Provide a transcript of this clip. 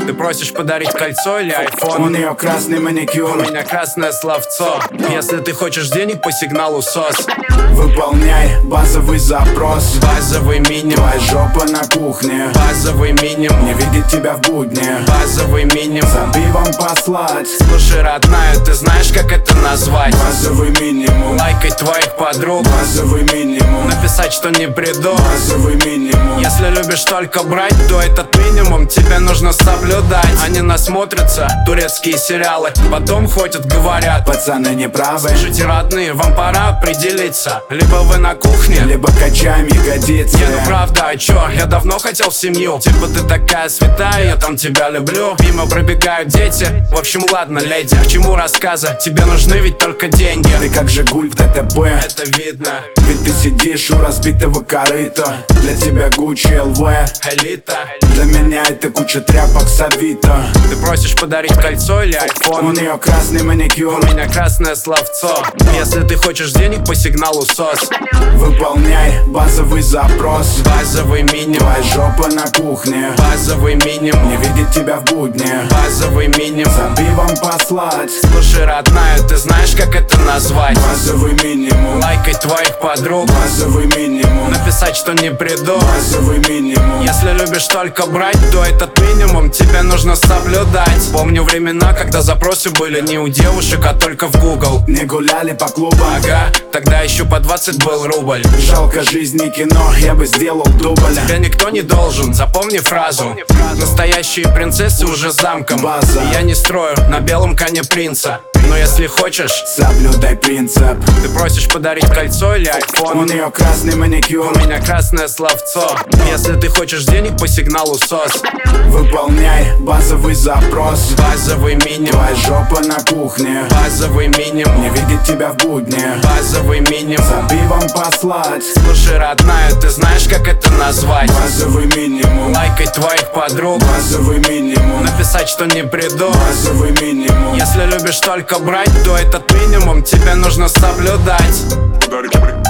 Ты просишь подарить кольцо или айфон? У нее красный маникюр, У меня красное словцо. Если ты хочешь денег по сигналу СОС, выполняй базовый запрос. базовый минимум, Твоя жопа на кухне, базовый минимум, не видит тебя в будни. базовый минимум. За пивом послать, Слушай, родная, ты знаешь, как это назвать? базовый минимум, Лайкать твоих подруг, базовый минимум, написать, что не приду. базовый минимум. Если любишь только брать, то этот минимум тебе нужно соблюдать. Они насмотрятся турецкие сериалы, потом ходят, говорят: Пацаны не правы, слушайте, родные, вам пора определиться. Либо вы на кухне, либо качаем ягодицы. не, ну правда, а чё? Я давно хотел в семью. Типа ты такая святая, я там тебя люблю. Мимо пробегают дети. В общем, ладно, леди, к чему рассказы? Тебе нужны ведь только деньги. Ты как Жигуль в ДТП, Это видно, ведь ты сидишь у разбитого корыта. Для тебя Гуччи, ЛВ, элита. для меня это куча тряпок с Авито. Ты просишь подарить кольцо или У айфон? нее красный маникюр, У меня красное словцо. Если ты хочешь денег по сигналу СОС, выполняй базовый запрос. базовый минимум, Твоя жопа на кухне, базовый минимум, не видит тебя в будни. базовый минимум. За пивом послать, Слушай, родная, ты знаешь, как это назвать? базовый минимум, Лайкать твоих подруг, базовый минимум, написать, что не приду. базовый минимум. Если любишь только брать, то этот минимум тебе нужно соблюдать. Помню времена, когда запросы были не у девушек, а только в Google. Не гуляли по клубам, Ага, тогда еще по 20 был рубль. жалко жизни кино, я бы сделал дубль. Тебя никто не должен, запомни фразу. Настоящие принцессы уже замком. База. И я не строю на белом коне принца. Но если хочешь, Соблюдай принцип. ты просишь подарить кольцо или У айфон? нее красный маникюр, У меня красное словцо. Если ты хочешь денег по сигналу СОС, выполняй базовый запрос. базовый минимум, Твоя жопа на кухне, базовый минимум, не видит тебя в будни. базовый минимум. За пивом послать, Слушай, родная, ты знаешь, как это назвать? базовый минимум, Лайкать твоих подруг, базовый минимум, написать, что не приду. базовый минимум. Если любишь только брать, то этот минимум тебе нужно соблюдать. Подарить